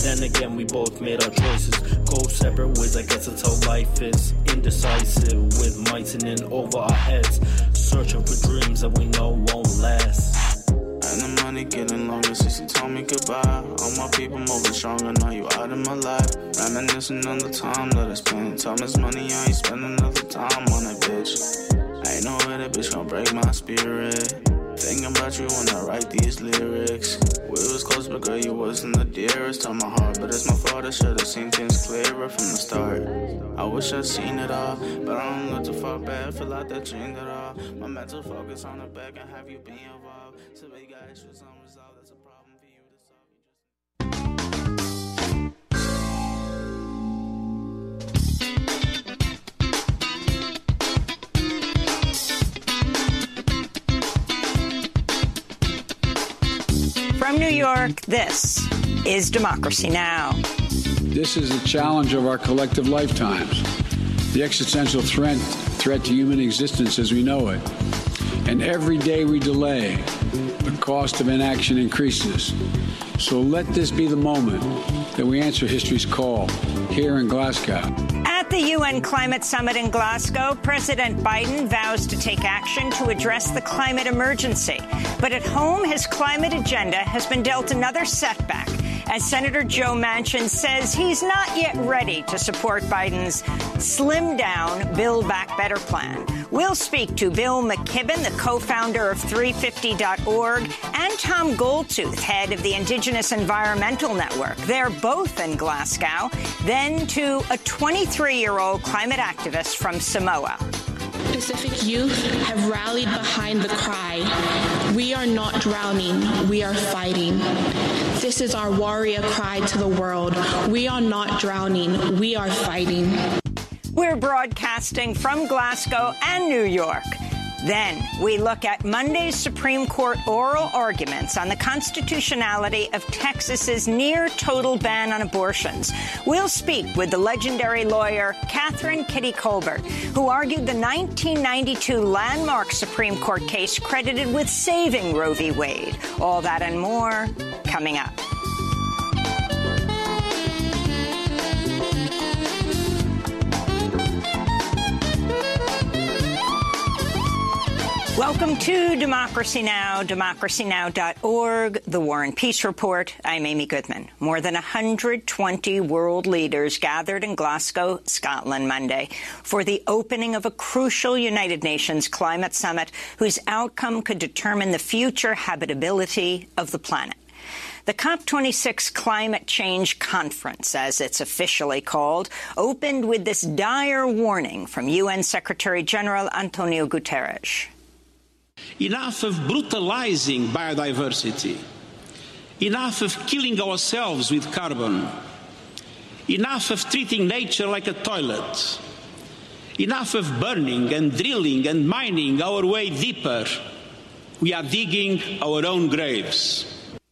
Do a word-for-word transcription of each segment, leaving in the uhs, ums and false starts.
Then again, we both made our choices. Go separate ways, I guess that's how life is. Indecisive, with mites and in over our heads. Searching for dreams that we know won't last. And the money getting longer since you told me goodbye. All my people moving stronger, now you out of my life. Reminiscing on the time that I spent. Time is money, I ain't spend another time on that bitch. Ain't no way that bitch gon' break my spirit. Thinking about you when I write these lyrics. We was close, but girl, you wasn't the dearest to my heart. But it's my fault, I should've seen things clearer from the start. I wish I'd seen it all, but I don't look too far back. Feel like that dreamed it all. My mental focus on the back and have you be involved. So we got issues unresolved, that's a problem for you to solve. From New York, this is Democracy Now! This is the challenge of our collective lifetimes, the existential threat, threat to human existence as we know it. And every day we delay, the cost of inaction increases. So let this be the moment that we answer history's call here in Glasgow. At the U N Climate Summit in Glasgow, President Biden vows to take action to address the climate emergency. But at home, his climate agenda has been dealt another setback, as Senator Joe Manchin says he's not yet ready to support Biden's slimmed-down Build Back Better plan. We'll speak to Bill McKibben, the co-founder of three fifty dot org, and Tom Goldtooth, head of the Indigenous Environmental Network. They're both in Glasgow. Then to a twenty-three-year-old climate activist from Samoa. Pacific youth have rallied behind the cry, "We are not drowning, we are fighting." This is our warrior cry to the world. We are not drowning, we are fighting. We're broadcasting from Glasgow and New York. Then we look at Monday's Supreme Court oral arguments on the constitutionality of Texas's near-total ban on abortions. We'll speak with the legendary lawyer Catherine Kitty Colbert, who argued the nineteen ninety-two landmark Supreme Court case credited with saving Roe v. Wade. All that and more coming up. Welcome to Democracy Now!, democracy now dot org, the War and Peace Report. I'm Amy Goodman. More than one hundred twenty world leaders gathered in Glasgow, Scotland, Monday for the opening of a crucial United Nations climate summit whose outcome could determine the future habitability of the planet. The COP twenty-six Climate Change Conference, as it's officially called, opened with this dire warning from U N Secretary General Antonio Guterres. Enough of brutalizing biodiversity. Enough of killing ourselves with carbon. Enough of treating nature like a toilet. Enough of burning and drilling and mining our way deeper. We are digging our own graves.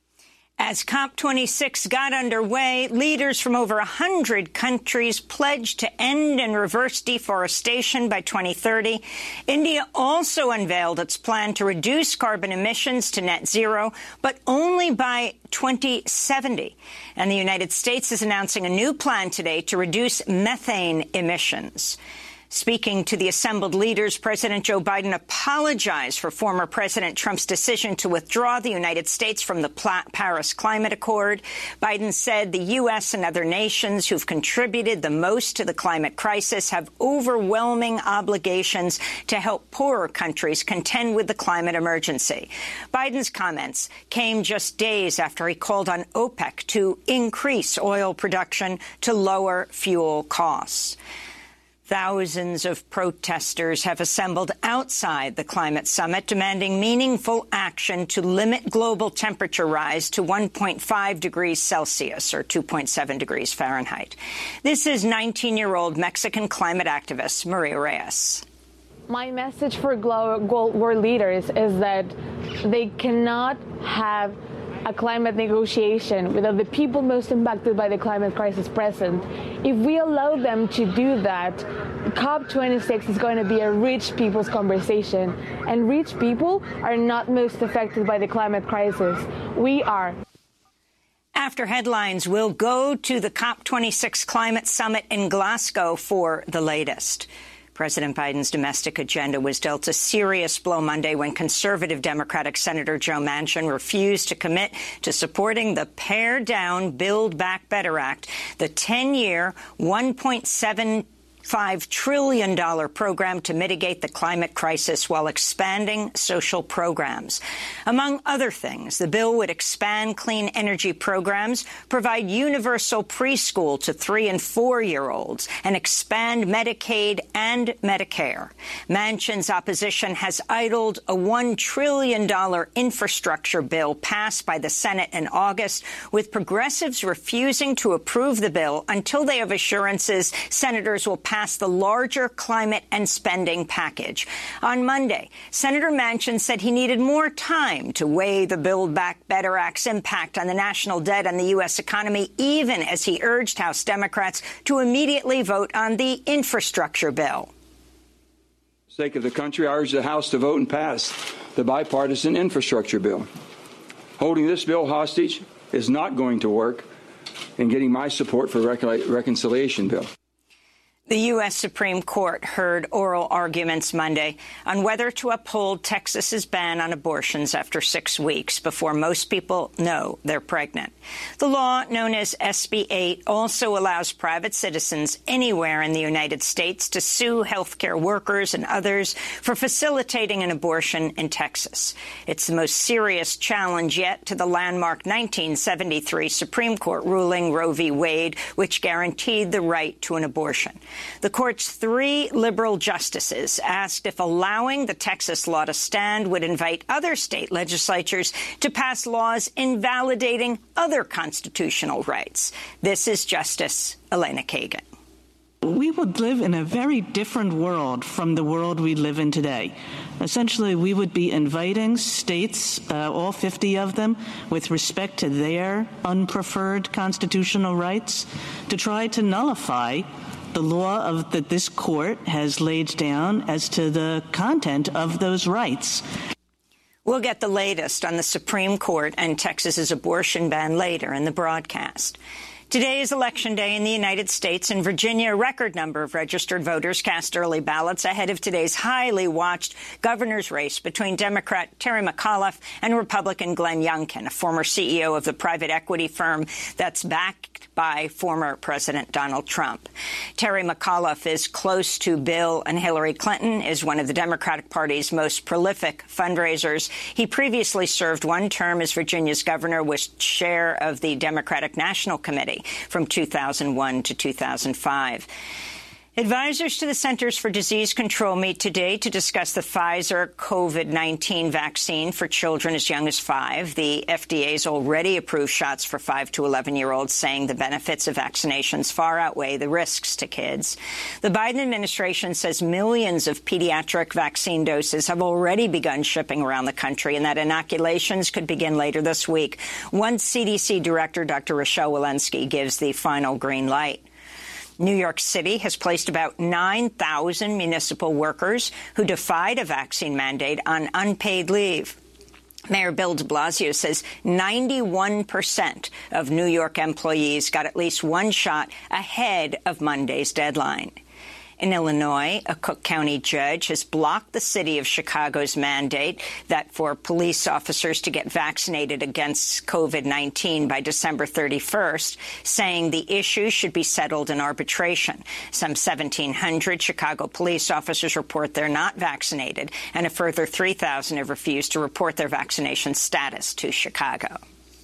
As COP twenty-six got underway, leaders from over one hundred countries pledged to end and reverse deforestation by twenty thirty. India also unveiled its plan to reduce carbon emissions to net zero, but only by twenty seventy. And the United States is announcing a new plan today to reduce methane emissions. Speaking to the assembled leaders, President Joe Biden apologized for former President Trump's decision to withdraw the United States from the Paris Climate Accord. Biden said the U S and other nations who've contributed the most to the climate crisis have overwhelming obligations to help poorer countries contend with the climate emergency. Biden's comments came just days after he called on OPEC to increase oil production to lower fuel costs. Thousands of protesters have assembled outside the climate summit, demanding meaningful action to limit global temperature rise to one point five degrees Celsius or two point seven degrees Fahrenheit. This is nineteen-year-old Mexican climate activist Maria Reyes. My message for global world leaders is that they cannot have a climate negotiation without the people most impacted by the climate crisis present. If we allow them to do that, COP twenty-six is going to be a rich people's conversation, and rich people are not most affected by the climate crisis. We are. After headlines, we'll go to the COP twenty-six climate summit in Glasgow for the latest. President Biden's domestic agenda was dealt a serious blow Monday when conservative Democratic Senator Joe Manchin refused to commit to supporting the pared-down Build Back Better Act, the ten-year, one point seven five trillion dollars program to mitigate the climate crisis while expanding social programs. Among other things, the bill would expand clean energy programs, provide universal preschool to three- and four-year-olds, and expand Medicaid and Medicare. Manchin's opposition has idled a one trillion dollars infrastructure bill passed by the Senate in August, with progressives refusing to approve the bill until they have assurances senators will pass pass the larger climate and spending package. On Monday, Senator Manchin said he needed more time to weigh the Build Back Better Act's impact on the national debt and the U S economy, even as he urged House Democrats to immediately vote on the infrastructure bill. For the sake of the country, I urge the House to vote and pass the bipartisan infrastructure bill. Holding this bill hostage is not going to work in getting my support for the reconciliation bill. The U S Supreme Court heard oral arguments Monday on whether to uphold Texas's ban on abortions after six weeks before most people know they're pregnant. The law, known as S B eight, also allows private citizens anywhere in the United States to sue healthcare workers and others for facilitating an abortion in Texas. It's the most serious challenge yet to the landmark nineteen seventy-three Supreme Court ruling Roe v. Wade, which guaranteed the right to an abortion. The court's three liberal justices asked if allowing the Texas law to stand would invite other state legislatures to pass laws invalidating other constitutional rights. This is Justice Elena Kagan. We would live in a very different world from the world we live in today. Essentially, we would be inviting states, uh, all fifty of them, with respect to their unpreferred constitutional rights, to try to nullify the law of that this court has laid down as to the content of those rights. We'll get the latest on the Supreme Court and Texas's abortion ban later in the broadcast. Today is Election Day in the United States. In Virginia, a record number of registered voters cast early ballots ahead of today's highly watched governor's race between Democrat Terry McAuliffe and Republican Glenn Youngkin, a former C E O of the private equity firm that's backed by former President Donald Trump. Terry McAuliffe is close to Bill and Hillary Clinton, is one of the Democratic Party's most prolific fundraisers. He previously served one term as Virginia's governor, was chair of the Democratic National Committee from two thousand one to two thousand five. Advisors to the Centers for Disease Control meet today to discuss the Pfizer COVID nineteen vaccine for children as young as five. The F D A's already approved shots for five to eleven-year-olds, saying the benefits of vaccinations far outweigh the risks to kids. The Biden administration says millions of pediatric vaccine doses have already begun shipping around the country and that inoculations could begin later this week, once C D C Director Doctor Rochelle Walensky gives the final green light. New York City has placed about nine thousand municipal workers who defied a vaccine mandate on unpaid leave. Mayor Bill de Blasio says ninety-one percent of New York employees got at least one shot ahead of Monday's deadline. In Illinois, a Cook County judge has blocked the city of Chicago's mandate that for police officers to get vaccinated against COVID nineteen by December thirty-first, saying the issue should be settled in arbitration. Some seventeen hundred Chicago police officers report they're not vaccinated, and a further three thousand have refused to report their vaccination status to Chicago.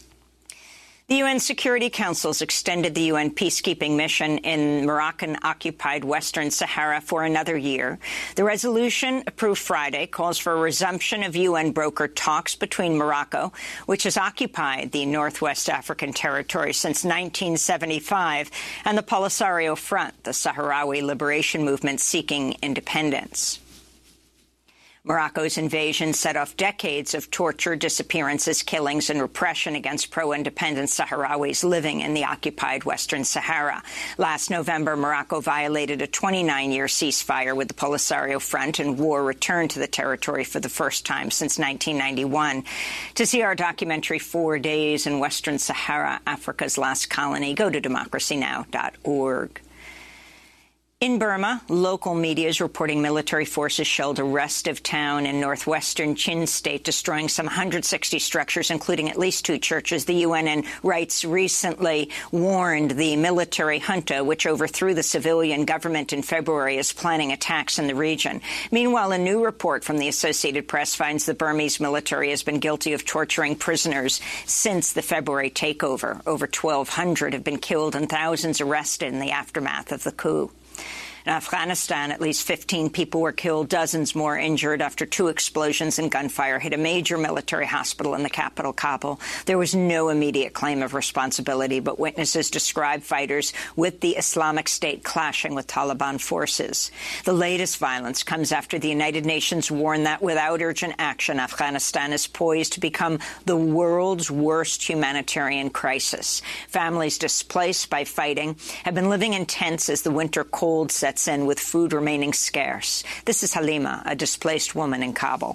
The U N Security Council has extended the U N peacekeeping mission in Moroccan-occupied Western Sahara for another year. The resolution, approved Friday, calls for a resumption of U N brokered talks between Morocco, which has occupied the Northwest African territory since nineteen seventy-five, and the Polisario Front, the Sahrawi liberation movement seeking independence. Morocco's invasion set off decades of torture, disappearances, killings, and repression against pro-independence Sahrawis living in the occupied Western Sahara. Last November, Morocco violated a twenty-nine-year ceasefire with the Polisario Front, and war returned to the territory for the first time since nineteen ninety-one. To see our documentary Four Days in Western Sahara, Africa's Last Colony, go to democracy now dot org. In Burma, local media is reporting military forces shelled a restive town in northwestern Chin State, destroying some one hundred sixty structures, including at least two churches. The U N and rights recently warned the military junta, which overthrew the civilian government in February, is planning attacks in the region. Meanwhile, a new report from the Associated Press finds the Burmese military has been guilty of torturing prisoners since the February takeover. Over twelve hundred have been killed and thousands arrested in the aftermath of the coup. In Afghanistan, at least fifteen people were killed, dozens more injured after two explosions and gunfire hit a major military hospital in the capital, Kabul. There was no immediate claim of responsibility, but witnesses described fighters with the Islamic State clashing with Taliban forces. The latest violence comes after the United Nations warned that without urgent action, Afghanistan is poised to become the world's worst humanitarian crisis. Families displaced by fighting have been living in tents as the winter cold sets in, with food remaining scarce. This is Halima, a displaced woman in Kabul.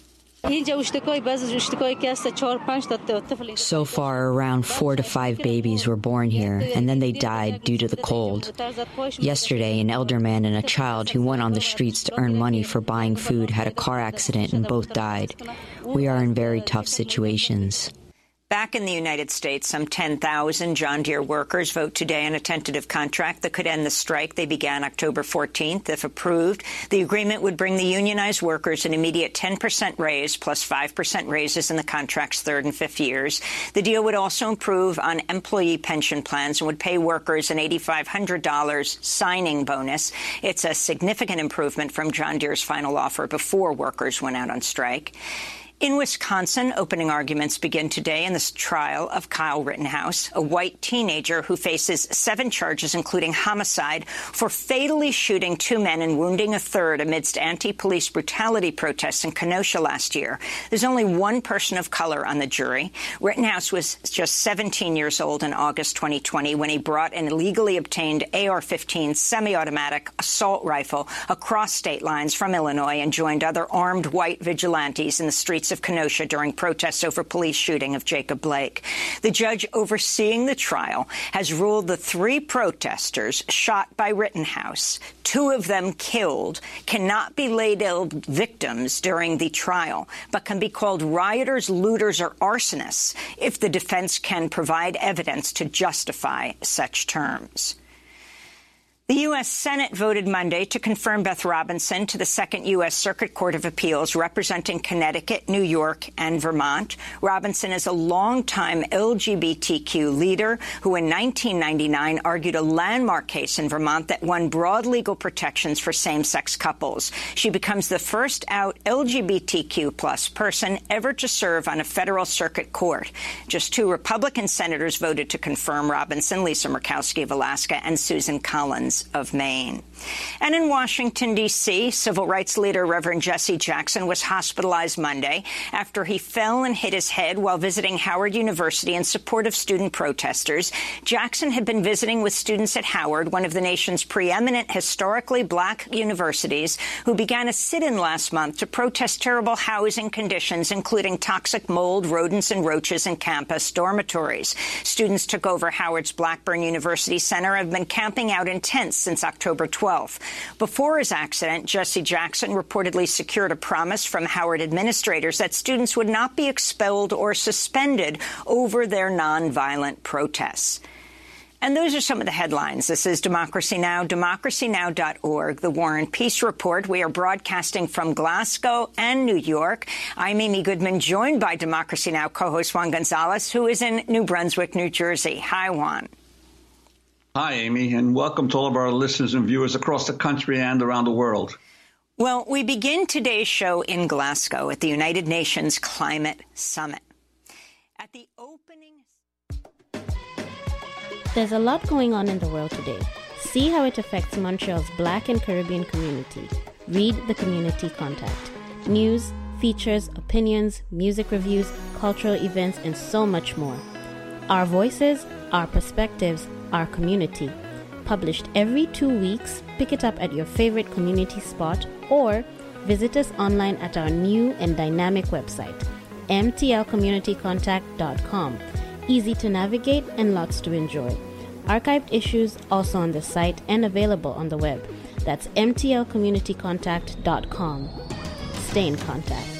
So far, around four to five babies were born here, and then they died due to the cold. Yesterday, an elder man and a child who went on the streets to earn money for buying food had a car accident and both died. We are in very tough situations. Back in the United States, some ten thousand John Deere workers vote today on a tentative contract that could end the strike they began October fourteenth. If approved, the agreement would bring the unionized workers an immediate ten percent raise plus five percent raises in the contract's third and fifth years. The deal would also improve on employee pension plans and would pay workers an eight thousand five hundred dollars signing bonus. It's a significant improvement from John Deere's final offer before workers went out on strike. In Wisconsin, opening arguments begin today in this trial of Kyle Rittenhouse, a white teenager who faces seven charges, including homicide, for fatally shooting two men and wounding a third amidst anti-police brutality protests in Kenosha last year. There's only one person of color on the jury. Rittenhouse was just seventeen years old in August twenty twenty when he brought an illegally obtained A R fifteen semi-automatic assault rifle across state lines from Illinois and joined other armed white vigilantes in the streets of Kenosha during protests over police shooting of Jacob Blake. The judge overseeing the trial has ruled the three protesters shot by Rittenhouse, two of them killed, cannot be labeled victims during the trial, but can be called rioters, looters, or arsonists if the defense can provide evidence to justify such terms. The U S Senate voted Monday to confirm Beth Robinson to the Second U S Circuit Court of Appeals, representing Connecticut, New York, and Vermont. Robinson is a longtime L G B T Q leader who in nineteen ninety-nine argued a landmark case in Vermont that won broad legal protections for same-sex couples. She becomes the first out L G B T Q plus person ever to serve on a federal circuit court. Just two Republican senators voted to confirm Robinson, Lisa Murkowski of Alaska and Susan Collins of Maine. And in Washington, D C, civil rights leader Reverend Jesse Jackson was hospitalized Monday after he fell and hit his head while visiting Howard University in support of student protesters. Jackson had been visiting with students at Howard, one of the nation's preeminent historically black universities, who began a sit-in last month to protest terrible housing conditions, including toxic mold, rodents, and roaches in campus dormitories. Students took over Howard's Blackburn University Center and have been camping out in tents since October twelfth. Before his accident, Jesse Jackson reportedly secured a promise from Howard administrators that students would not be expelled or suspended over their nonviolent protests. And those are some of the headlines. This is Democracy Now!, democracy now dot org, the War and Peace Report. We are broadcasting from Glasgow and New York. I'm Amy Goodman, joined by Democracy Now! Co-host Juan Gonzalez, who is in New Brunswick, New Jersey. Hi, Juan. Hi, Amy, and welcome to all of our listeners and viewers across the country and around the world. Well, we begin today's show in Glasgow at the United Nations Climate Summit. At the opening... There's a lot going on in the world today. See how it affects Montreal's Black and Caribbean community. Read the Community Contact. news, features, opinions, music reviews, cultural events, and so much more. Our voices, our perspectives, our community. Published every two weeks, pick it up at your favorite community spot or visit us online at our new and dynamic website, m t l community contact dot com. Easy to navigate and lots to enjoy. Archived issues also on the site and available on the web. That's m t l community contact dot com. Stay in contact.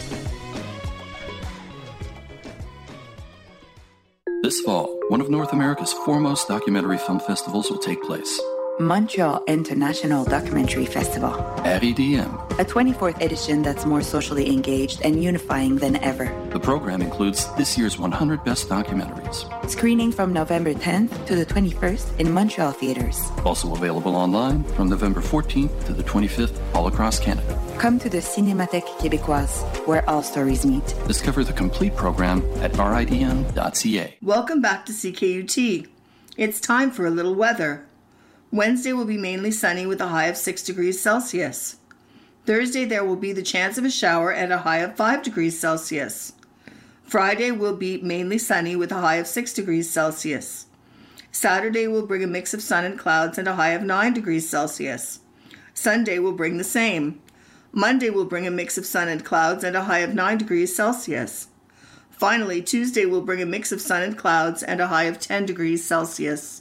This fall, one of North America's foremost documentary film festivals will take place. Montreal International Documentary Festival. R E D M. A twenty-fourth edition that's more socially engaged and unifying than ever. The program includes this year's one hundred Best Documentaries. Screening from November tenth to the twenty-first in Montreal theaters. Also available online from November fourteenth to the twenty-fifth all across Canada. Come to the Cinémathèque Québécoise, where all stories meet. Discover the complete program at r i d m dot c a. Welcome back to C K U T. It's time for a little weather. Wednesday will be mainly sunny with a high of six degrees Celsius. Thursday there will be the chance of a shower at a high of five degrees Celsius. Friday will be mainly sunny with a high of six degrees Celsius. Saturday will bring a mix of sun and clouds and a high of nine degrees Celsius. Sunday will bring the same. Monday will bring a mix of sun and clouds and a high of nine degrees Celsius. Finally, Tuesday will bring a mix of sun and clouds and a high of ten degrees Celsius.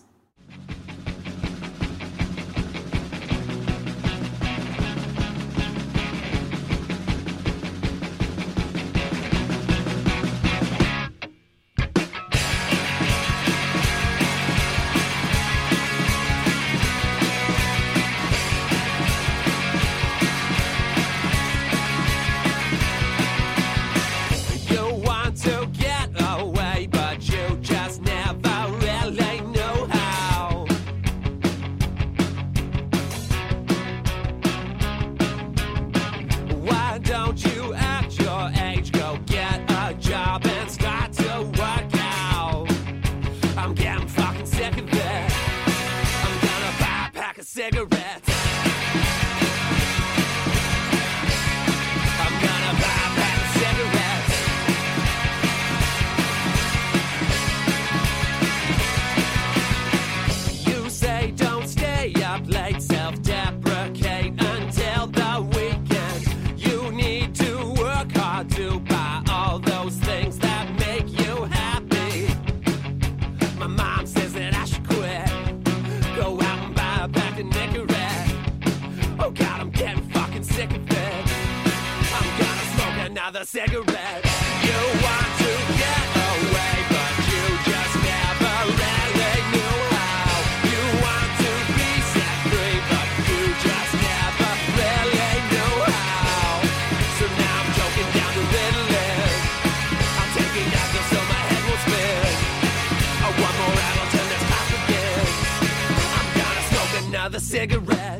Cigarette. You want to get away, but you just never really knew how. You want to be set free, but you just never really knew how. So now I'm choking down the Ritalin. I'm taking after so my head will spin. Oh, one more round, I'll turn this pop again. I'm gonna smoke another cigarette.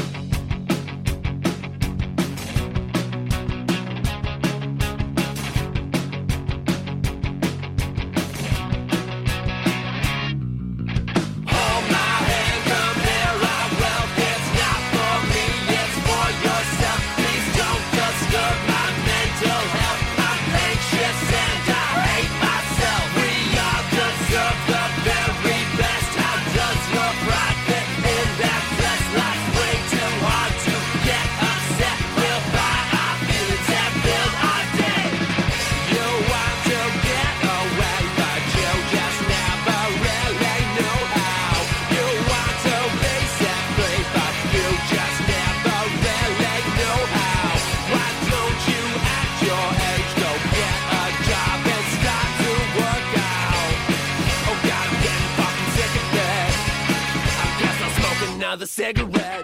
Another cigarette.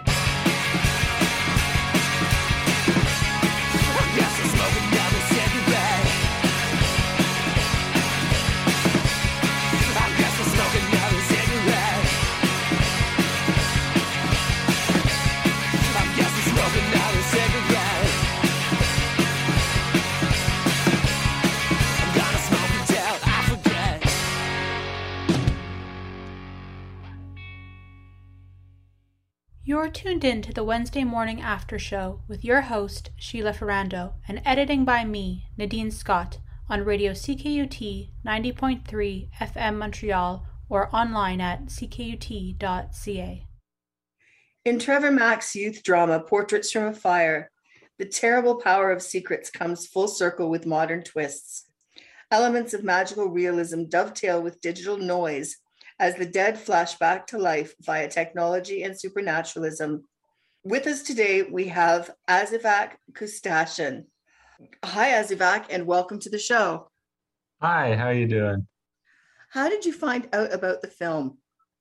I guess I'll smoke another cigarette. I guess I'll smoke another cigarette. I guess I'll smoke another cigarette. I'm gonna smoke until I forget. You're tuned in to the Wednesday Morning After Show with your host, Sheila Ferrando, and editing by me, Nadine Scott, on radio C K U T ninety point three F M Montreal or online at c k u t dot c a. In Trevor Mack's youth drama, Portraits from a Fire, the terrible power of secrets comes full circle with modern twists. Elements of magical realism dovetail with digital noise as the dead flash back to life via technology and supernaturalism. With us today, we have Asifak Kustashian. Hi, Asifak, and welcome to the show. Hi, how are you doing? How did you find out about the film?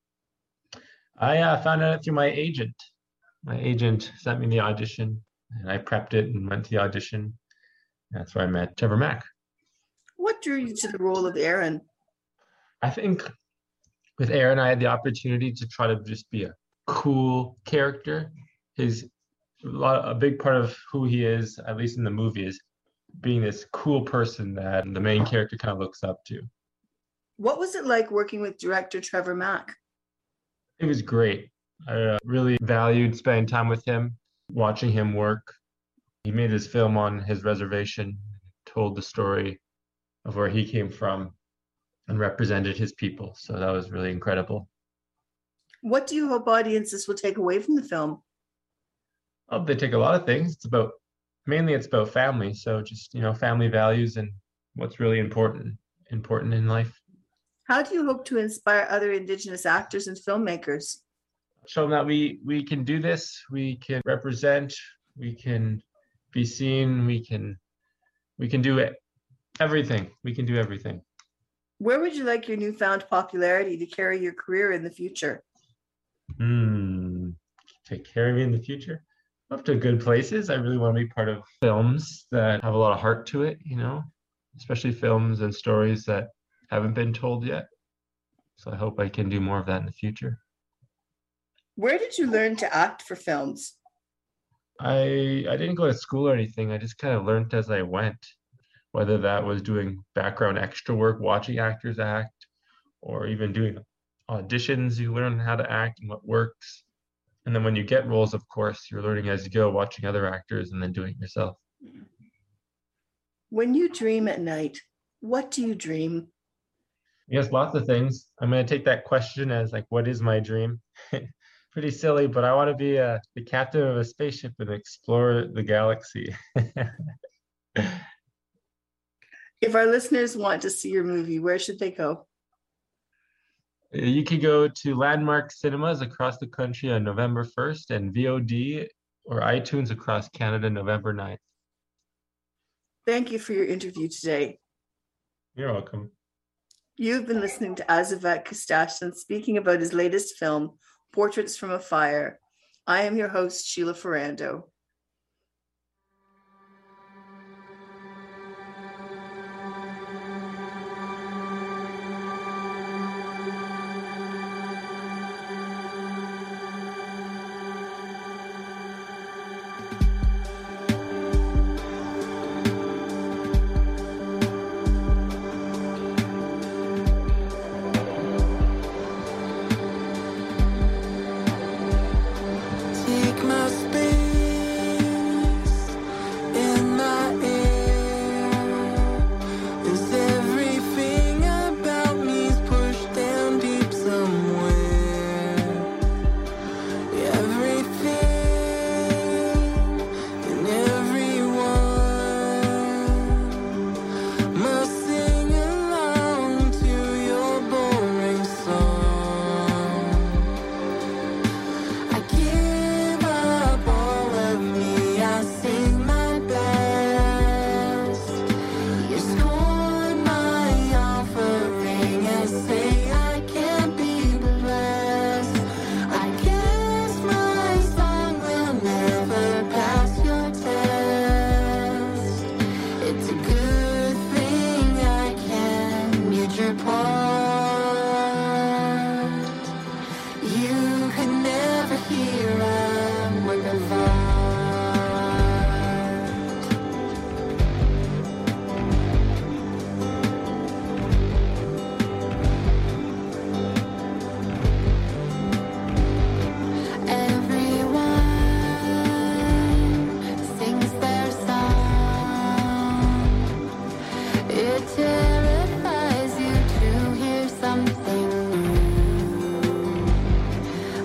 I uh, found out through my agent. My agent sent me the audition, and I prepped it and went to the audition. That's where I met Trevor Mack. What drew you to the role of Aaron? I think with Aaron, I had the opportunity to try to just be a cool character. His a, lot, a big part of who he is, at least in the movie, is being this cool person that the main character kind of looks up to. What was it like working with director Trevor Mack? It was great. I uh, really valued spending time with him, watching him work. He made his film on his reservation, told the story of where he came from, and represented his people. So that was really incredible. What do you hope audiences will take away from the film? Oh, they take a lot of things. It's about, mainly it's about family. So just, you know, family values and what's really important, important in life. How do you hope to inspire other Indigenous actors and filmmakers? Show them that we, we can do this, we can represent, we can be seen, we can, we can do it, everything. We can do everything. Where would you like your newfound popularity to carry your career in the future? Hmm, to carry me in the future? Up to good places. I really want to be part of films that have a lot of heart to it, you know, especially films and stories that haven't been told yet. So I hope I can do more of that in the future. Where did you learn to act for films? I I didn't go to school or anything. I just kind of learned as I went, whether that was doing background extra work, watching actors act, or even doing auditions. You learn how to act and what works. And then when you get roles, of course, you're learning as you go, watching other actors and then doing it yourself. When you dream at night, what do you dream? Yes, lots of things. I'm going to take that question as like, what is my dream? Pretty silly, but I want to be a, the captain of a spaceship and explore the galaxy. If our listeners want to see your movie, where should they go? You can go to Landmark Cinemas across the country on November first and V O D or iTunes across Canada November ninth. Thank you for your interview today. You're welcome. You've been listening to Asifak Kustashian speaking about his latest film, Portraits from a Fire. I am your host, Sheila Ferrando. Take my space.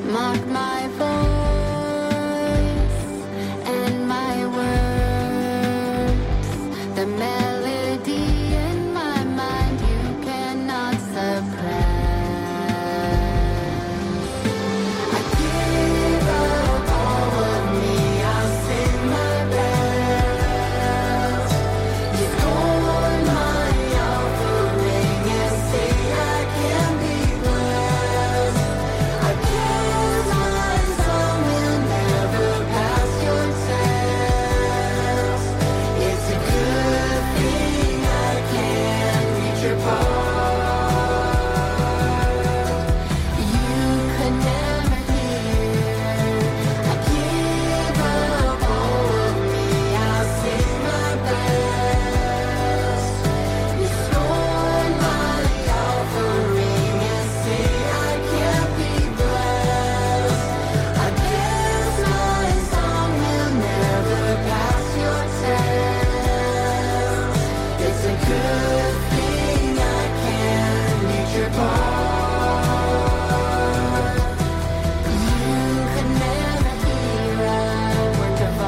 Mark my voice and my words. The melody in my mind you cannot suppress. I give up all of me, I'll sing my best. You scorn my offering and say I can be blessed. I guess my song will never pass your test. It's a good thing I can reach your part. You could never hear. I give up all of me, I'll sing my best. You scorn my offering and say I can't be blessed. I guess my song will never pass your test. It's a good thing I can reach your part. You could never hear a work of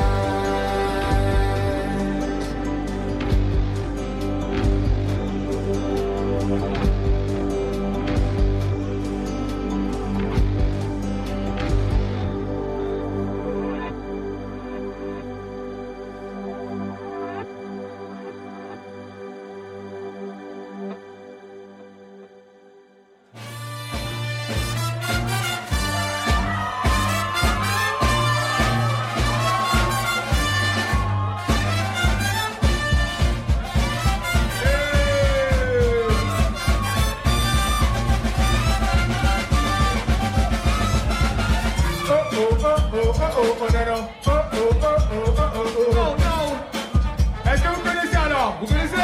Oh non. Est-ce que vous connaissez alors? Vous connaissez?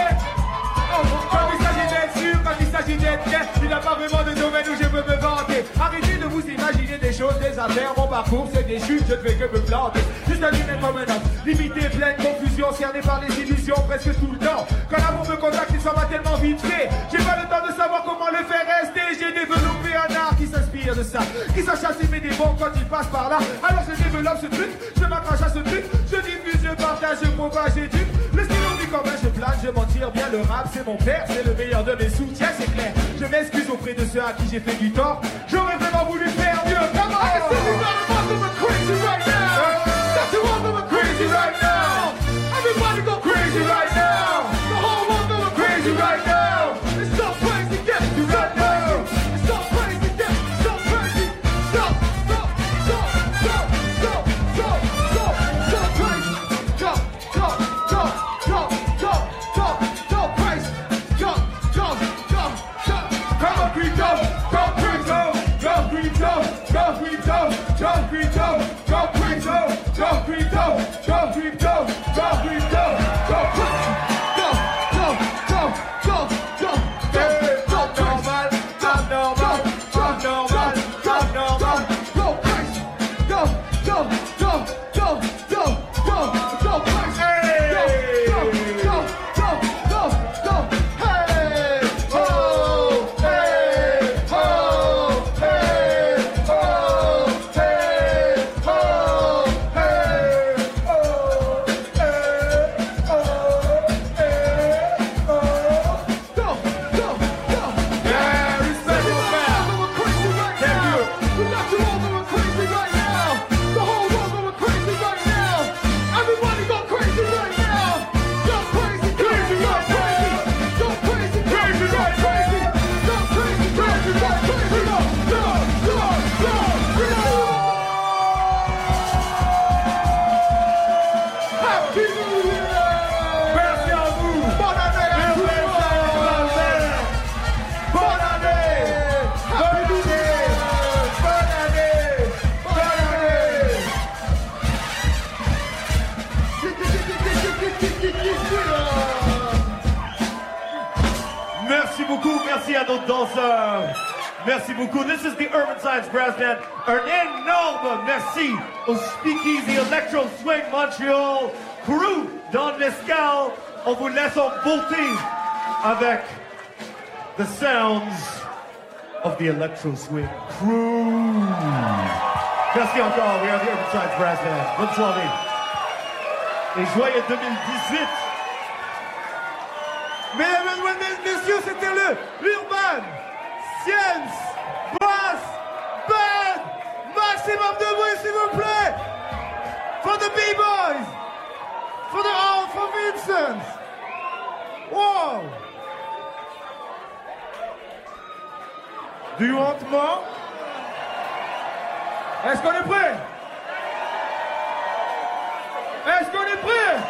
Oh, quand il s'agit d'être sûr, quand il s'agit d'être clair, il n'y a pas vraiment de domaine où je peux me vanter. Arrêtez de vous imaginer des choses, des affaires, mon parcours c'est des chutes, je ne fais que me planter. Juste un lunettes comme un homme, limité, pleine confusion, cerné par les illusions presque tout le temps. Quand l'amour me contacte, il s'en va tellement vite fait. J'ai pas le temps de savoir comment le faire rester. J'ai développé un art qui s'inspire de ça, qui sache assumer des bons quand il passe par là. Alors je développe ce truc, je m'accroche à ce truc, je diffuse, je partage, je propage, j'éduque. Le stylo du commun, je plane, je m'en tire bien. Le rap, c'est mon père, c'est le meilleur de mes soutiens, c'est clair. Je m'excuse auprès de ceux à qui j'ai fait du tort. J'aurais vraiment voulu faire mieux. Come on, I can see you got a month of a crazy right now. That's a month of a crazy right now. Everybody go crazy right now. The whole world go crazy right now. It's so crazy, get you right now. It's so crazy, get so crazy. So, so, so, so, so, so, so, so crazy. Go, go, go, go, go, go, go crazy. Go, go, go, go. Come on, we go, go crazy. Go, we go, go, we go, go, we go, go crazy. Go, we go, go, we go, go, we go, go crazy. Go, go, go, go, go, go, go normal, go normal, go normal, go normal, go crazy. Go, go, go, go, go, go, go crazy. Go, go, go, go, go, go. Hey, oh, hey, oh, hey, oh, hey, oh, hey, oh, hey, oh, hey, oh. Go, go, go. Yeah, respect your man. Thank you. We got you all going crazy right now. The whole world going crazy right now. Everybody go crazy right now. Go crazy, crazy, go crazy. Go crazy, crazy, go crazy. Go crazy, crazy, go crazy. Go, go, go, go, go. Happy New Year! Merci à vous! Bonne année à tout le monde! Bonne année! Happy New Year! Bonne année! Bonne année! Merci beaucoup, merci à nos danseurs. Merci beaucoup. This is the Urban Science Brass Band. Un énorme merci au Speakeasy Electro Swing Montreal crew dans l'escale. On vous laisse en beauté avec the sounds of the Electro Swing crew. Merci encore. We are the Urban Science Brass Band. Bonne soirée. Et joyeux deux mille dix-huit. Mesdames et messieurs, c'était le Urban Science Brass Band. Maximum de bruit, s'il vous plaît. For the B-Boys. For the all for Vincent. Wow. Do you want more? Est-ce qu'on est prêt? Est-ce qu'on est prêt?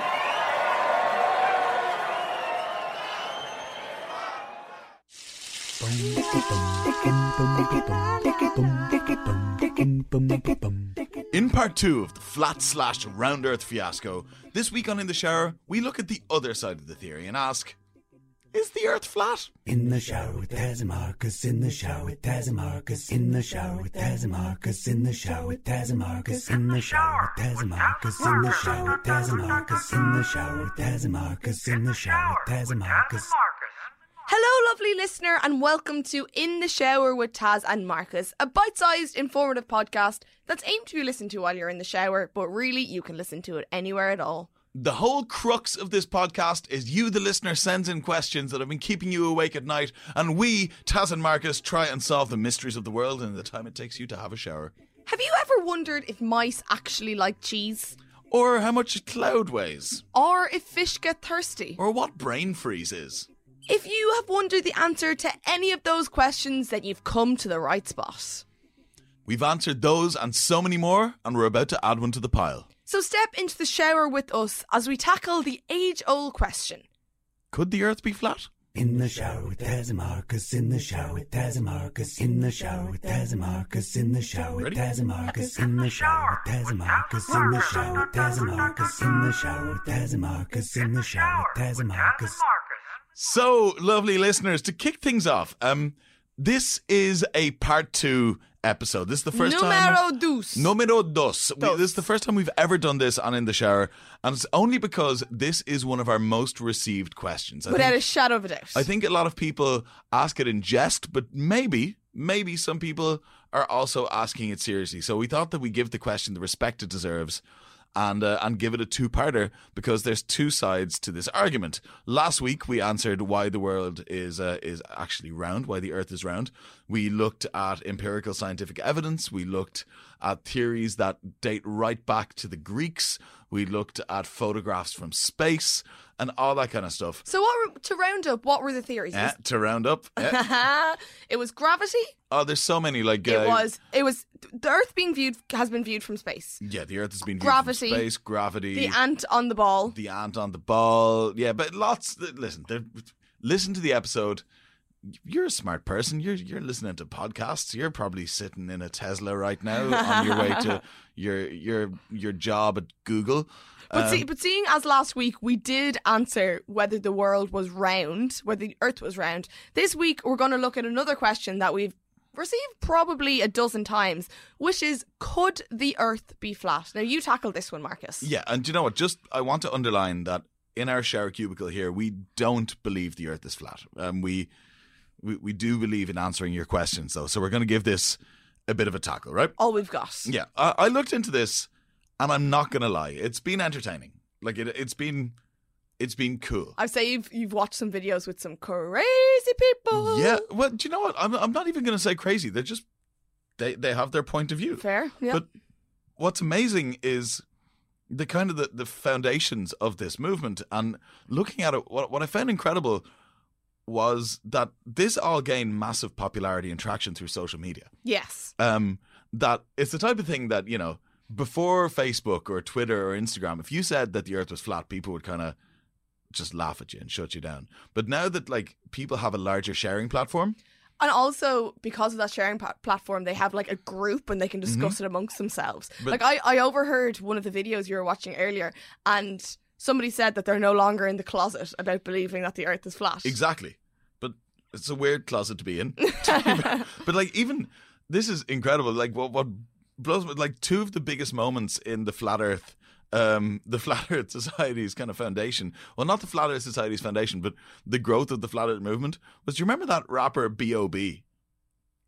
In part two of the flat slash round earth fiasco, this week on In the Shower, we look at the other side of the theory and ask, is the earth flat? In the shower with Taz and Marcus, in the shower with Taz and Marcus, in the shower with Taz and Marcus, in the shower with Taz and Marcus, in the shower with Taz and Marcus, in the shower with Taz and Marcus, in the shower with Taz and Marcus, in the shower with Taz and Marcus. Hello, lovely listener, and welcome to In the Shower with Taz and Marcus, a bite-sized, informative podcast that's aimed to be listened to while you're in the shower, but really you can listen to it anywhere at all. The whole crux of this podcast is you, the listener, sends in questions that have been keeping you awake at night, and we, Taz and Marcus, try and solve the mysteries of the world in the time it takes you to have a shower. Have you ever wondered if mice actually like cheese? Or how much a cloud weighs? Or if fish get thirsty? Or what brain freeze is? If you have wondered the answer to any of those questions, then you've come to the right spot. We've answered those and so many more, and we're about to add one to the pile. So step into the shower with us as we tackle the age-old question. Could the earth be flat? In the shower with Taz and Marcus, in the shower with Taz and Marcus, in the shower with Taz and Marcus, in the shower with Taz and Marcus, in the shower with Taz and Marcus, in the shower with Taz and Marcus, in the shower with Taz and Marcus, in the shower with Taz and Marcus. So, lovely listeners, to kick things off, um, this is a part two episode. This is the first Numero time... dos. Numero dos. We, Dos. this is the first time we've ever done this on In the Shower, and it's only because this is one of our most received questions. I Without think, a shadow of a doubt. I think a lot of people ask it in jest, but maybe, maybe some people are also asking it seriously. So we thought that we give the question the respect it deserves, and uh, and give it a two-parter, because there's two sides to this argument. Last week we answered why the world is uh, is actually round, why the earth is round. We looked at empirical scientific evidence. We looked at theories that date right back to the Greeks. We looked at photographs from space and all that kind of stuff. So what were, to round up, what were the theories? Eh, to round up. eh. It was gravity. Oh, there's so many. Like uh, It was. It was. The Earth being viewed has been viewed from space. Yeah, the Earth has been viewed Gravity. from space. Gravity. The ant on the ball. The ant on the ball. Yeah, but lots. Listen, there- listen to the episode. You're a smart person. You're you're listening to podcasts. You're probably sitting in a Tesla right now on your way to your your your job at Google. But, Um, see, but seeing as last week we did answer whether the world was round, whether the Earth was round, this week we're going to look at another question that we've received probably a dozen times, which is, could the Earth be flat? Now, you tackle this one, Marcus. Yeah, and do you know what? Just I want to underline that in our shower cubicle here, we don't believe the Earth is flat. Um, we we we do believe in answering your questions, though. So we're going to give this a bit of a tackle, right? All we've got. Yeah, I, I looked into this, and I'm not going to lie, it's been entertaining. Like it, it's been, it's been cool. I'd say you've you've watched some videos with some crazy people. Yeah, well, do you know what? I'm I'm not even going to say crazy. They're just they they have their point of view. Fair, yeah. But what's amazing is the kind of the, the foundations of this movement, and looking at it, what what I found incredible was that this all gained massive popularity and traction through social media. Yes. Um, that it's the type of thing that, you know, before Facebook or Twitter or Instagram, if you said that the Earth was flat, people would kind of just laugh at you and shut you down. But now that like people have a larger sharing platform. And also, because of that sharing pa- platform, they have like a group and they can discuss Mm-hmm. it amongst themselves. But- like I, I overheard one of the videos you were watching earlier, and somebody said that they're no longer in the closet about believing that the Earth is flat. Exactly. But it's a weird closet to be in. But like even this is incredible. Like what what blows me, like two of the biggest moments in the flat Earth, um, the Flat Earth Society's kind of foundation. Well, not the Flat Earth Society's foundation, but the growth of the Flat Earth movement was. Do you remember that rapper B O B?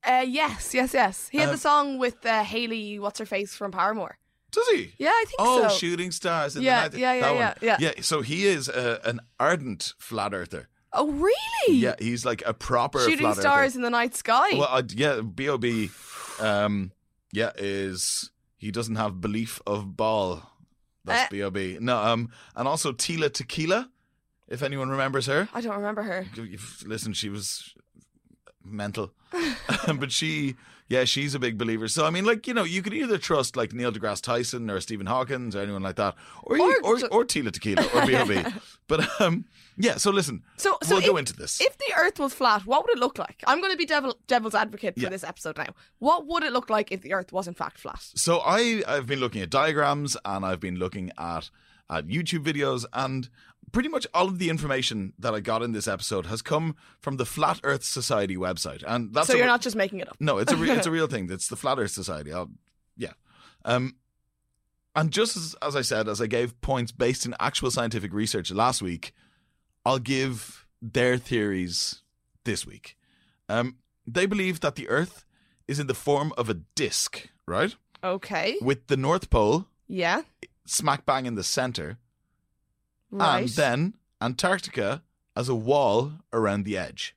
Uh, yes, yes, yes. He had Um, the song with uh, Hayley, what's her face from Paramore. Does he? Yeah, I think oh, so. Shooting Stars. In Yeah, the night. yeah, yeah, That yeah, one. yeah. Yeah, so he is uh, an ardent flat earther. Oh, really? Yeah, he's like a proper Shooting flat stars earther. in the night sky. Well, uh, yeah, B O B, um, yeah, is he doesn't have belief of ball. That's Uh, B O B. No, um, and also Tila Tequila, if anyone remembers her. I don't remember her. Listen, she was mental, but she, yeah, she's a big believer. So I mean, like, you know, you could either trust like Neil deGrasse Tyson or Stephen Hawkins or anyone like that, or you, or, or Tila Tequila or B O B. But um, yeah. So listen, So, so we'll if, go into this. If the Earth was flat, what would it look like? I'm going to be devil, devil's advocate for Yeah. this episode now. What would it look like if the Earth was in fact flat? So I I've been looking at diagrams and I've been looking at at YouTube videos, and pretty much all of the information that I got in this episode has come from the Flat Earth Society website, and that's so a you're re- not just making it up. No, it's a re- it's a real thing. It's the Flat Earth Society. I'll, yeah, um, and just as, as I said, as I gave points based in actual scientific research last week, I'll give their theories this week. Um, they believe that the Earth is in the form of a disc, right? Okay. With the North Pole Yeah. smack bang in the center, Right. and then Antarctica as a wall around the edge.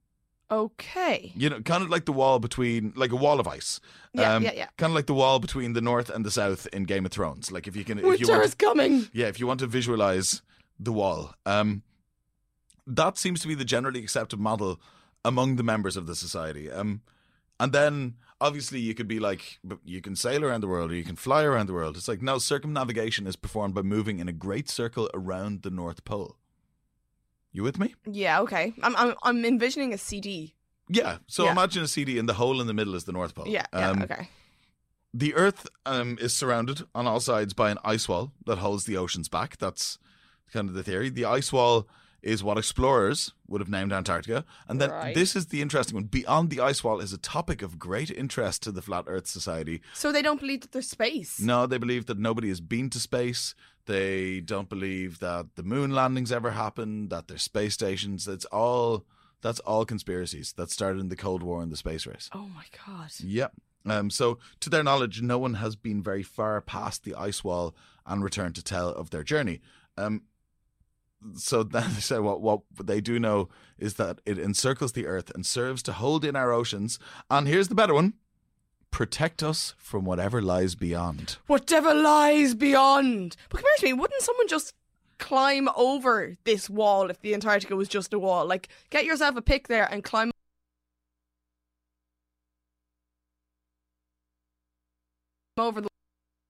Okay. You know, kind of like the wall between, like a wall of ice. Yeah, yeah, yeah. Kind of like the wall between the North and the South in Game of Thrones. Like if you can, if Winter you want, is coming. yeah, if you want to visualize the wall, um, that seems to be the generally accepted model among the members of the society. Um, and then obviously you could be like, but you can sail around the world or you can fly around the world. It's like, no, circumnavigation is performed by moving in a great circle around the North Pole. You with me? Yeah, okay. I'm I'm I'm envisioning a C D. Yeah. So Yeah. imagine a C D and the hole in the middle is the North Pole. Yeah, yeah, Um, okay. The Earth um, is surrounded on all sides by an ice wall that holds the oceans back. That's kind of the theory. The ice wall is what explorers would have named Antarctica. And then Right. this is the interesting one. Beyond the ice wall is a topic of great interest to the Flat Earth Society. So they don't believe that there's space. No, they believe that nobody has been to space. They don't believe that the moon landings ever happened, that there's space stations. It's all that's all conspiracies that started in the Cold War and the space race. Oh my god. Yep. Um, so, to their knowledge, no one has been very far past the ice wall and returned to tell of their journey. Um, so then they say what what they do know is that it encircles the Earth and serves to hold in our oceans. And here's the better one: protect us from whatever lies beyond. Whatever lies beyond. But come here to me, wouldn't someone just climb over this wall if the Antarctica was just a wall? Like, get yourself a pick there and climb over the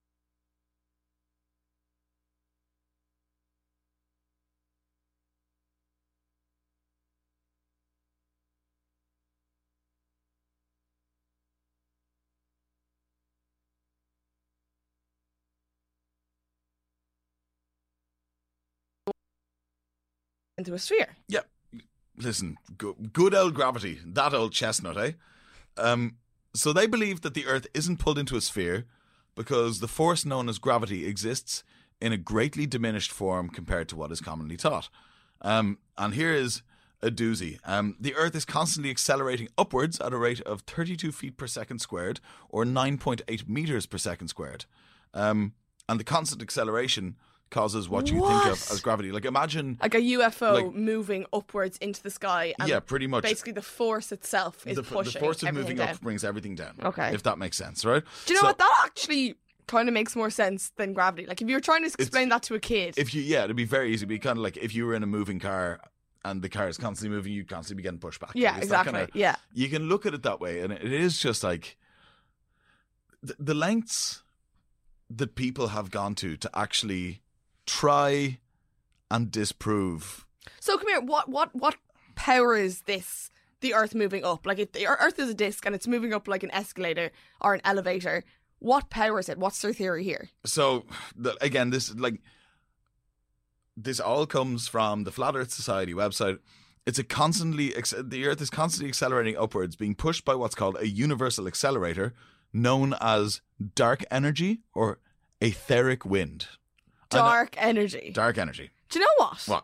into a sphere. Yeah. Listen, go, good old gravity, that old chestnut, eh? Um, so they believe that the Earth isn't pulled into a sphere because the force known as gravity exists in a greatly diminished form compared to what is commonly taught. Um, and here is a doozy. Um, the Earth is constantly accelerating upwards at a rate of thirty-two feet per second squared, or nine point eight meters per second squared. Um, and the constant acceleration causes what you think of What? as gravity. Like imagine Like a U F O Like- moving upwards into the sky. And Yeah, pretty much. Basically, the force itself is the, f- pushing the force of everything moving down. up brings everything down. Okay. If that makes sense, right? Do you know So what? That actually kind of makes more sense than gravity. Like, if you were trying to explain that to a kid. If you, yeah, it'd be very easy. It'd be kind of like if you were in a moving car and the car is constantly moving, you'd constantly be getting pushed back. Yeah, Like, it's that exactly. kinda- Yeah. You can look at it that way, and it is just like the, the lengths that people have gone to to actually try and disprove. So come here. What what what powers this? The Earth moving up, like if the Earth is a disc and it's moving up like an escalator or an elevator. What powers it? What's their theory here? So the, again, this like this all comes from the Flat Earth Society website. It's a constantly ex- the Earth is constantly accelerating upwards, being pushed by what's called a universal accelerator, known as dark energy or etheric wind. And, uh, Dark energy. Dark energy. Do you know what? What?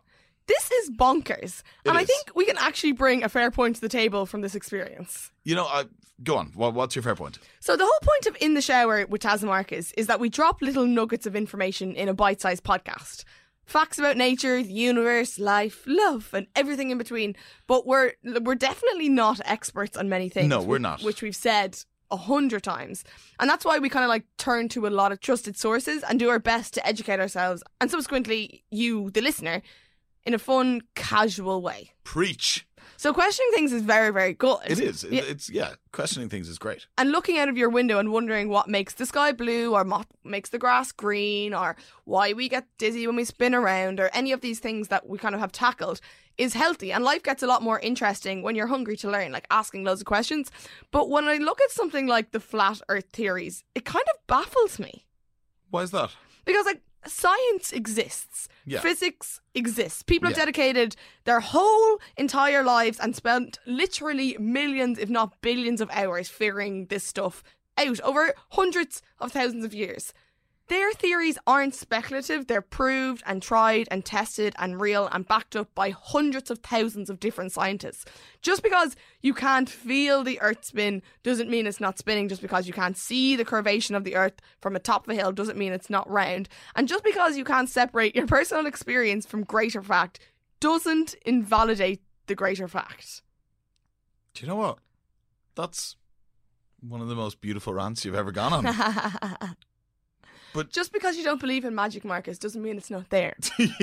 This is bonkers. It and I is. think we can actually bring a fair point to the table from this experience. You know, uh, go on. What, what's your fair point? So the whole point of In the Shower with Taz and Marcus is that we drop little nuggets of information in a bite-sized podcast. Facts about nature, the universe, life, love, and everything in between. But we're we're definitely not experts on many things. No, we're not. Which we've said a hundred times. And that's why we kind of like turn to a lot of trusted sources and do our best to educate ourselves and subsequently you, the listener, in a fun, casual way. Preach. So questioning things is very, very good. It is. It, Yeah. It's, yeah, questioning things is great. And looking out of your window and wondering what makes the sky blue or what makes the grass green or why we get dizzy when we spin around or any of these things that we kind of have tackled is healthy. And life gets a lot more interesting when you're hungry to learn, like asking loads of questions. But when I look at something like the flat earth theories, it kind of baffles me. Why is that? Because, like, science exists. Yeah. Physics exists. People have Yeah. dedicated their whole entire lives and spent literally millions, if not billions of hours figuring this stuff out over hundreds of thousands of years. Their theories aren't speculative. They're proved and tried and tested and real and backed up by hundreds of thousands of different scientists. Just because you can't feel the earth spin doesn't mean it's not spinning. Just because you can't see the curvation of the earth from atop of a hill doesn't mean it's not round. And just because you can't separate your personal experience from greater fact doesn't invalidate the greater fact. Do you know what? That's one of the most beautiful rants you've ever gone on. But just because you don't believe in magic, Marcus, doesn't mean it's not there.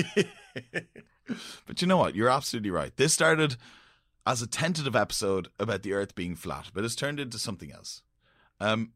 But you know what? You're absolutely right. This started as a tentative episode about the Earth being flat, but it's turned into something else. Um,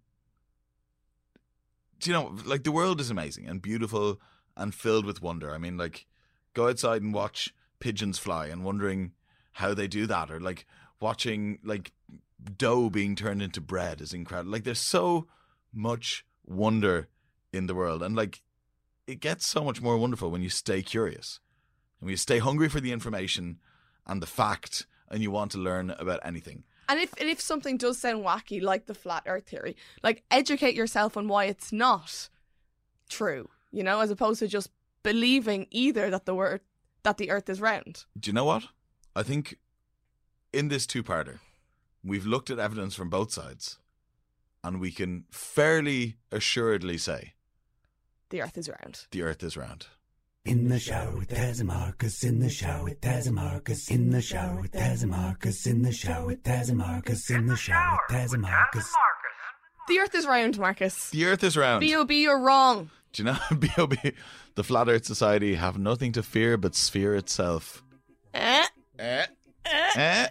do you know, like, the world is amazing and beautiful and filled with wonder. I mean, like, go outside and watch pigeons fly and wondering how they do that, or like watching like dough being turned into bread is incredible. Like, there's so much wonder in the world, and like, it gets so much more wonderful when you stay curious and when you stay hungry for the information and the fact, and you want to learn about anything. And if and if something does sound wacky, like the flat earth theory, like, educate yourself on why it's not true, you know, as opposed to just believing either that the word that the earth is round. Do you know what? I think in this two-parter, we've looked at evidence from both sides, and we can fairly assuredly say The earth is round. the Earth is round. In the shower with Taz and Marcus, in the shower with Taz and Marcus, in the shower with Taz and Marcus, in the shower with Taz and Marcus, in the shower with Taz and Marcus. The earth is round, Marcus. The Earth is round. B O B, you're wrong. Do you know, B O B, the Flat Earth Society have nothing to fear but sphere itself. Eh? Eh? Eh?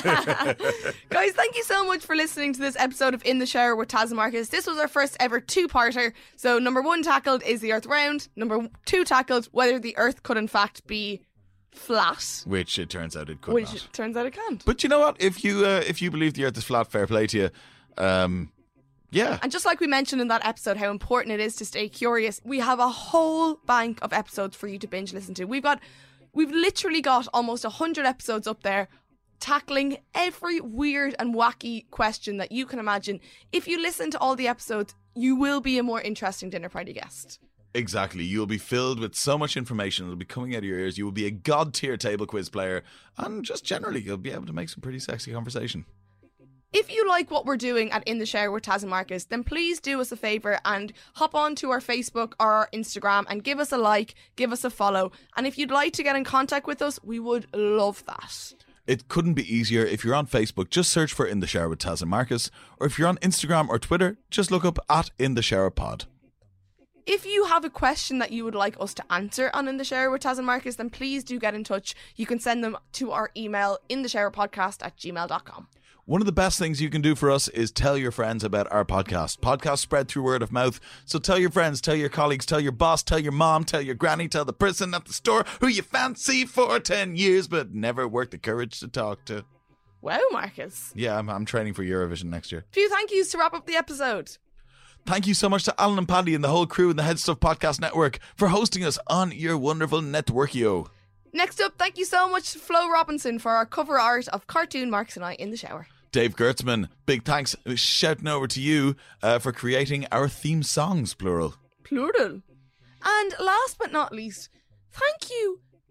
Guys, thank you so much for listening to this episode of In the Shower with Taz and Marcus. This was our first ever two-parter. So number one tackled, is the earth round? Number two tackled, whether the earth could in fact be flat. Which it turns out it could Which not. it turns out it can't. But you know what? If you uh, if you believe the Earth is flat, fair play to you. Um, yeah. And just like we mentioned in that episode, how important it is to stay curious, we have a whole bank of episodes for you to binge listen to. We've got, we've literally got almost one hundred episodes up there tackling every weird and wacky question that you can imagine. If you listen to all the episodes, you will be a more interesting dinner party guest. Exactly. You'll be filled with so much information. It'll be coming out of your ears. You will be a god-tier table quiz player. And just generally, you'll be able to make some pretty sexy conversation. If you like what we're doing at In the Shower with Taz and Marcus, then please do us a favour and hop on to our Facebook or our Instagram and give us a like, give us a follow. And if you'd like to get in contact with us, we would love that. It couldn't be easier. If you're on Facebook, just search for In the Shower with Taz and Marcus. Or if you're on Instagram or Twitter, just look up at In the Shower Pod. If you have a question that you would like us to answer on In the Shower with Taz and Marcus, then please do get in touch. You can send them to our email, intheshowerpodcast at gmail dot com. One of the best things you can do for us is tell your friends about our podcast. Podcasts spread through word of mouth. So tell your friends, tell your colleagues, tell your boss, tell your mom, tell your granny, tell the person at the store who you fancy for ten years but never worked the courage to talk to. Wow, Marcus. Yeah, I'm, I'm training for Eurovision next year. A few thank yous to wrap up the episode. Thank you so much to Alan and Paddy and the whole crew in the Head Stuff Podcast Network for hosting us on your wonderful networkio. Next up, thank you so much to Flo Robinson for our cover art of cartoon Marcus and I in the shower. Dave Gertzman, big thanks shouting over to you uh, for creating our theme songs, plural. Plural. And last but not least, thank you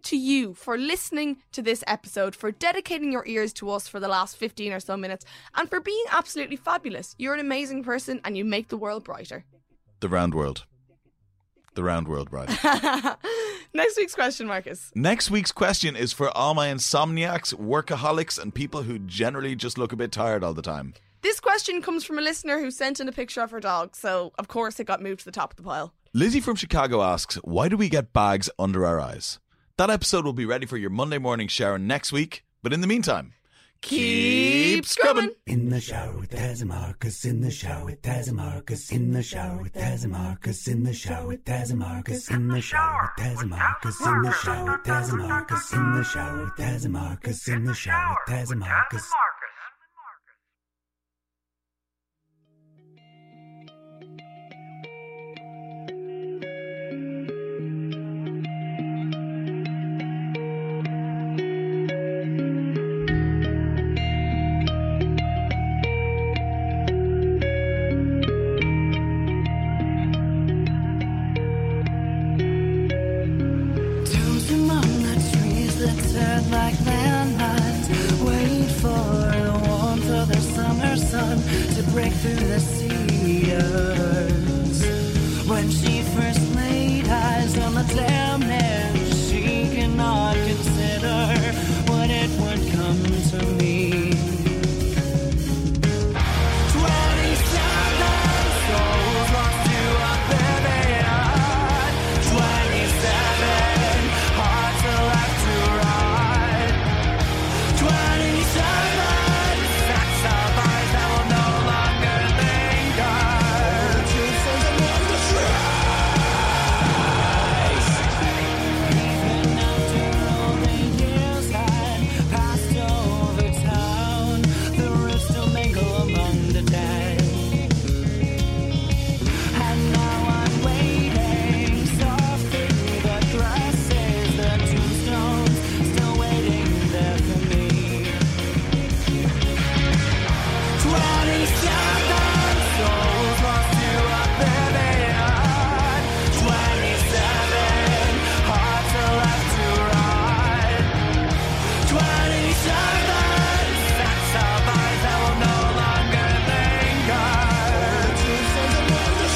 to you for listening to this episode, for dedicating your ears to us for the last fifteen or so minutes, and for being absolutely fabulous. You're an amazing person and you make the world brighter. The round world. The round world, right? Next week's question, Marcus. Next week's question is for all my insomniacs, workaholics, and people who generally just look a bit tired all the time. This question comes from a listener who sent in a picture of her dog, so of course it got moved to the top of the pile. Lizzie from Chicago asks, why do we get bags under our eyes? That episode will be ready for your Monday morning shower next week, but in the meantime, keep scrubbing. In the shower with Taz and Marcus, in the shower with Taz and Marcus, in the shower with Taz and Marcus, in the shower with Taz and Marcus, in the shower with Taz and Marcus, in the shower with Taz and Marcus, in the shower with Taz and Marcus, in the shower with Taz and Marcus. Like landmines, wait for the warmth of the summer sun to break through the seas. When she first laid eyes on the damnation, she cannot consider what it would come to mean. Twenty-seven souls lost to oblivion. Twenty-seven hearts are left to ride. Twenty-seven sets of eyes that will no longer linger. Choosing one to even after all the years had passed over town, the roots still mingle among the dead. And now I'm waiting soft through the grasses, the tombstones still waiting there for me. Twenty-seven souls lost to oblivion. Twenty-seven hearts are left to ride. Twenty-seven sets of eyes that will no longer linger. Choosing the one to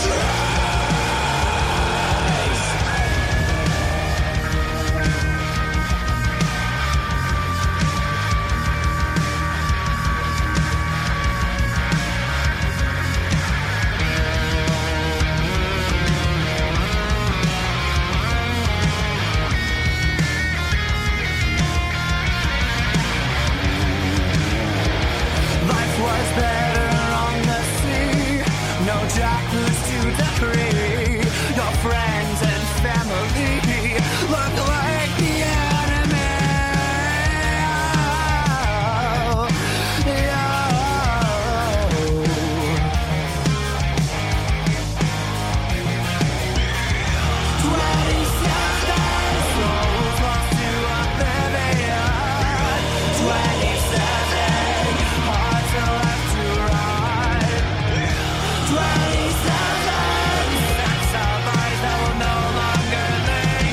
Life was better on the sea. No jackboots to decree. Your friends and family look like the enemy. Oh, Twenty-seven souls lost to oblivion. Twenty-seven hearts are left to ride. Twenty-seven sets of eyes that will no longer linger.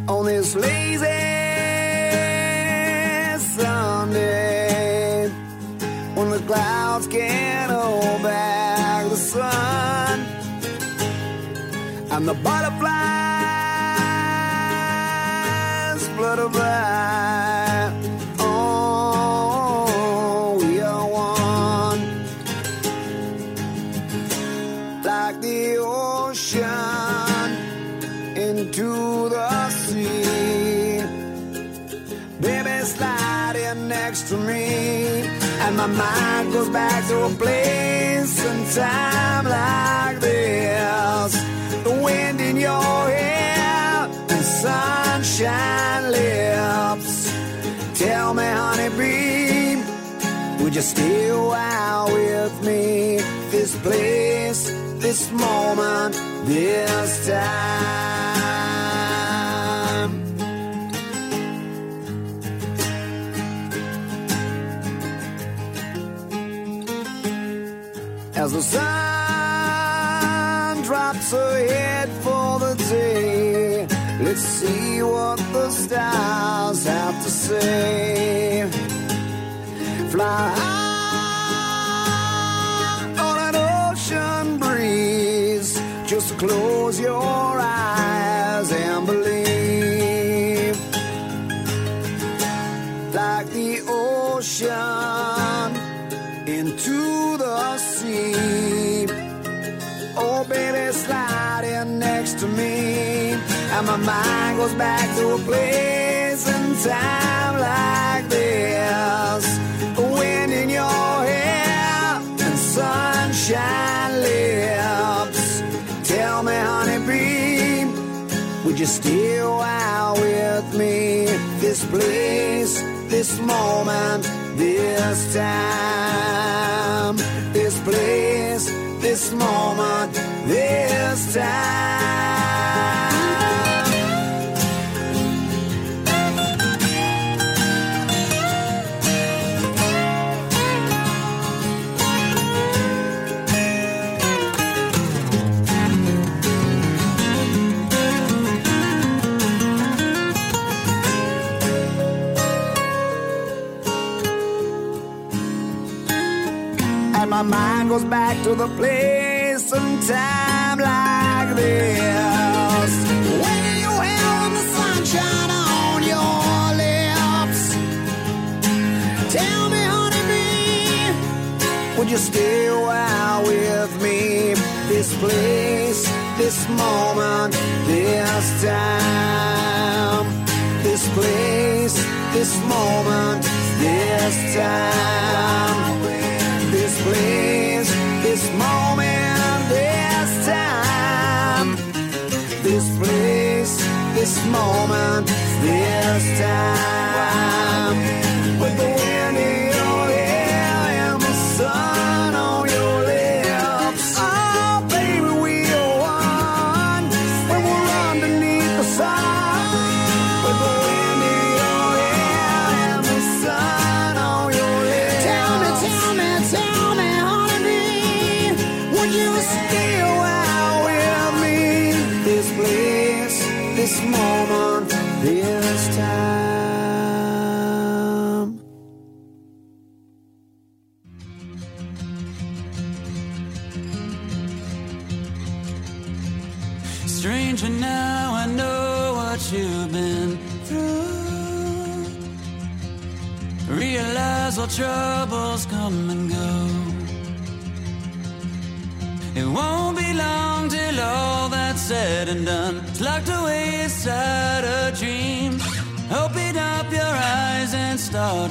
on this lazy Sunday, when the clouds can't hold back the sun, and the butterflies flutter by. Oh, we are one, like the ocean into the sea. Baby, slide in next to me, and my mind goes back to a place and time like this. The wind in your hair and sunshine lips. Tell me, honeybee, would you stay a while with me? This place, this moment, this time. As the sun drops ahead for the day, let's see what the stars have to say. Fly high on an ocean breeze, just close your eyes and believe. Like the ocean into the sea. Oh, baby, slide in next to me, and my mind goes back to a place and time like this. The wind in your hair and sunshine lips. Tell me, honeybee, would you stay a while with me? This place, this moment, this time. This place, this moment, this time. And my mind goes back to the place and time like this. When you have the sunshine on your lips. Tell me, honeybee, would you stay a while with me? This place, this moment, this time. This place, this moment, this time. This place, this moment, this time. This place, this moment, this time. With the wind in your hair and the sun on your lips. Oh, baby, we are one when we're underneath the sun. With the wind in your hair and the sun on your lips. Tell me, tell me, tell me, honeybee, would you stay a while with me? This place, this moment, this time. Stranger, now I know what you've been through. Realize all troubles come and go. It won't be long till all that's said and done. It's locked away inside a dream. Open up your eyes and start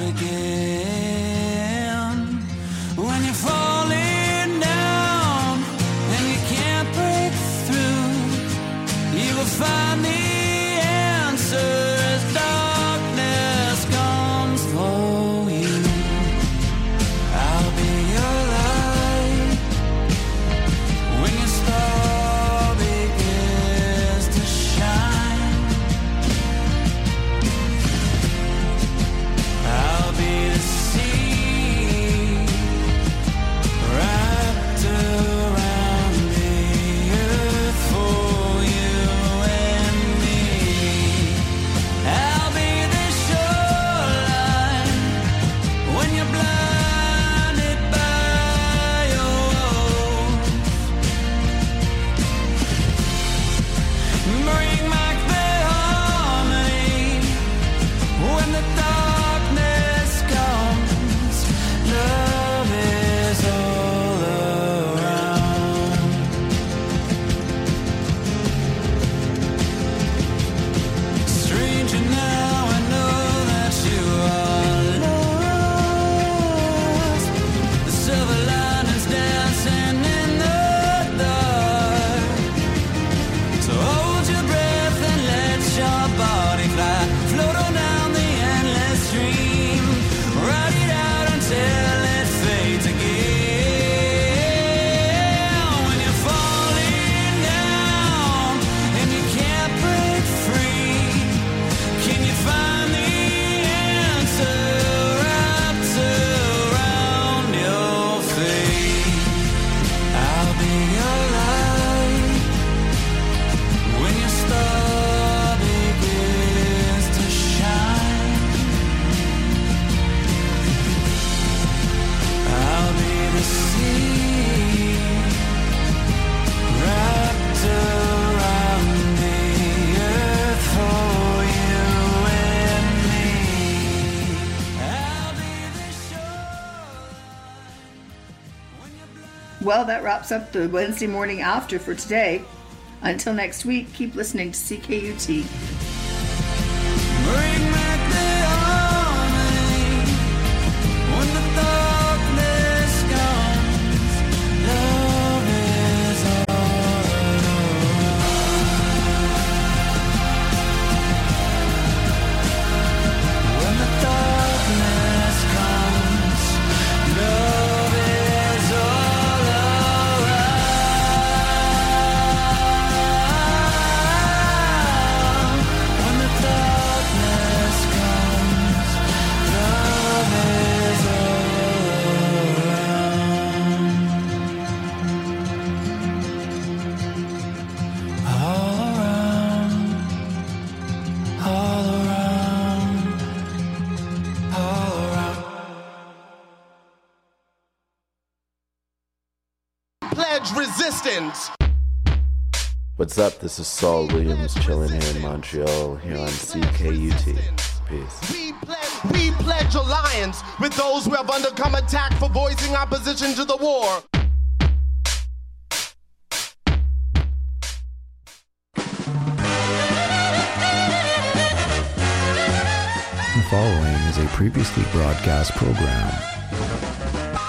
again. When you're falling down and you can't break through, you will find the answer as darkness comes for you. I'll be your light when your star begins to shine. I'll be the sea wrapped around the earth for you and me. Well, that wraps up the Wednesday morning after for today. Until next week, keep listening to C K U T. Bring back the harmony when the darkness comes. Love is all around. When the darkness comes, love is all around. When the darkness comes, love is all around. All around, all around, all around. Pledge resistance. What's up? This is Saul Williams chilling here in Montreal, here on C K U T. Peace. We pledge alliance with those who have undergone attack for voicing opposition to the war. The following is a previously broadcast program.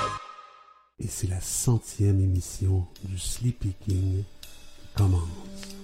Et c'est la centième émission du Sleepy King qui commence.